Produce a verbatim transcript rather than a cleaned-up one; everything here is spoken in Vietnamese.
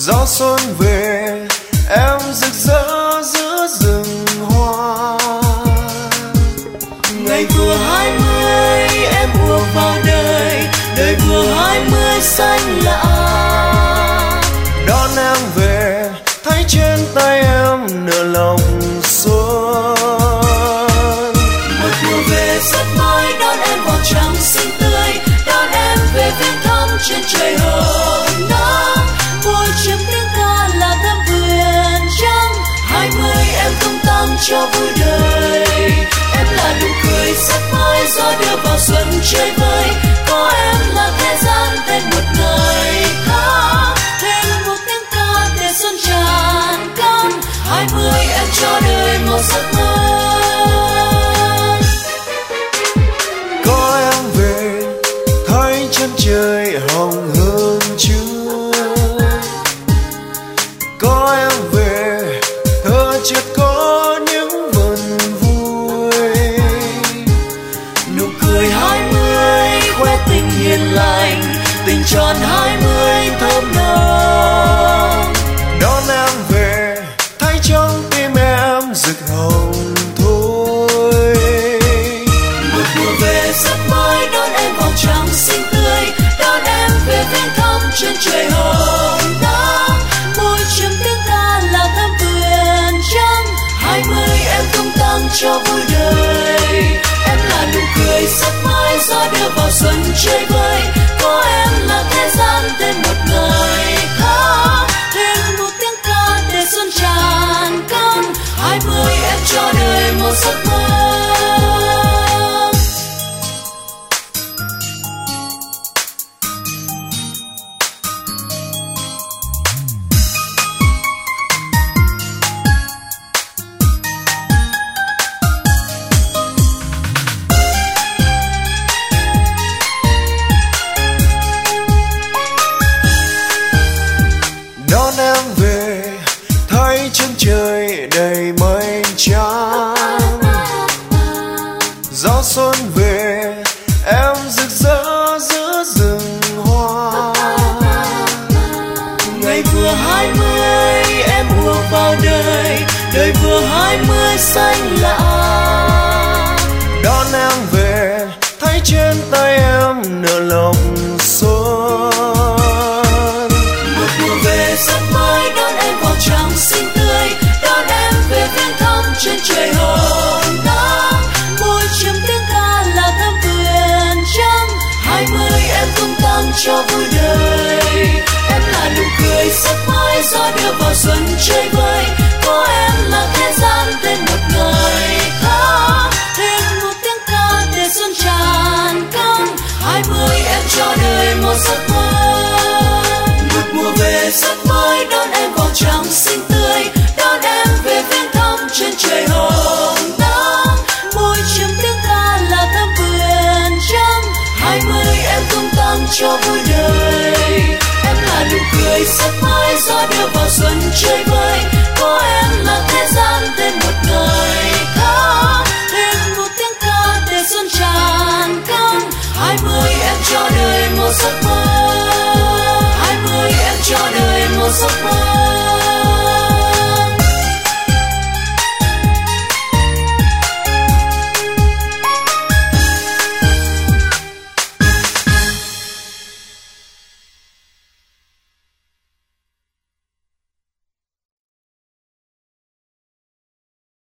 Gió xuân về em rực rỡ giữa rừng hoa. Ngày vừa hai mươi em ùa vào đời, đời vừa hai mươi xanh lạ. Đón em về thấy trên tay em nở lòng xuân. Một mùa về rất mới đón em vào trăng xinh tươi, đón em về viếng thăm trên trời hồng nắng. Môi chiếc tiếng ca là thắm vườn trăng, hai mươi em tung tăng cho vui đời. Em là nụ cười rất mới gió đưa vào xuân chơi vơi, có em là thế gian thêm một ngày khác, thêm một tiếng ca để xuân tràn cánh. Hai mươi em cho đời một giấc mơ. Có em về thấy chân trời hồng hơn chưa. Có em về thơ chưa có những vần vui. Nụ cười hai mươi khoe tình hiền lành, tình tròn hai mươi thơm nồng. Đón em về thấy trong tim em rực hồng thôi. Một mùa về rất mới đón em vào trăng xinh tươi, đón em về viếng thăm trên trời hồng nắng. Môi chiếc tiếng ca là thắm vườn trăng, hai mươi em tung tăng cho vui đời. Em là nụ cười rất mới gió đưa vào xuân chơi vơi, có em là thế gian thêm một ngày khác, thêm một tiếng ca để xuân tràn cánh. Hai mươi em cho đời một giấc mơ. Đón em về thấy chân trời đầy mây trắng. Gió xuân về em rực rỡ giữa rừng hoa. Ngày vừa hai mươi em ùa vào đời, đời vừa hai mươi xanh lạ. Đón em về thấy trên tay em nở lòng xuân. Một mùa về rất mới đón em vào trăng xinh tươi, đón em về viếng thăm trên trời hồng nắng. Môi chiếc tiếng ca là thắm vườn trăng, hai mươi em tung tăng cho vui đời. Em là nụ cười rất mới gió đưa vào xuân chơi vơi, có em là thế gian thêm một ngày khác, thêm một tiếng ca để xuân tràn cánh. Hai mươi em cho đời một giấc mơ. Một mùa về rất mới đón em vào trăng xinh tươi, đón em về viếng thăm trên trời hồng nắng. Môi chiếc tiếng ca là thắm vườn trăng, hai mươi em tung tăng cho vui đời. Em là nụ cười rất mới gió đưa vào xuân chơi vơi, có em là thế gian thêm một ngày khác, thêm một tiếng ca để xuân tràn cánh. Hai mươi em cho đời một giấc mơ. Hai mươi em cho đời một giấc mơ.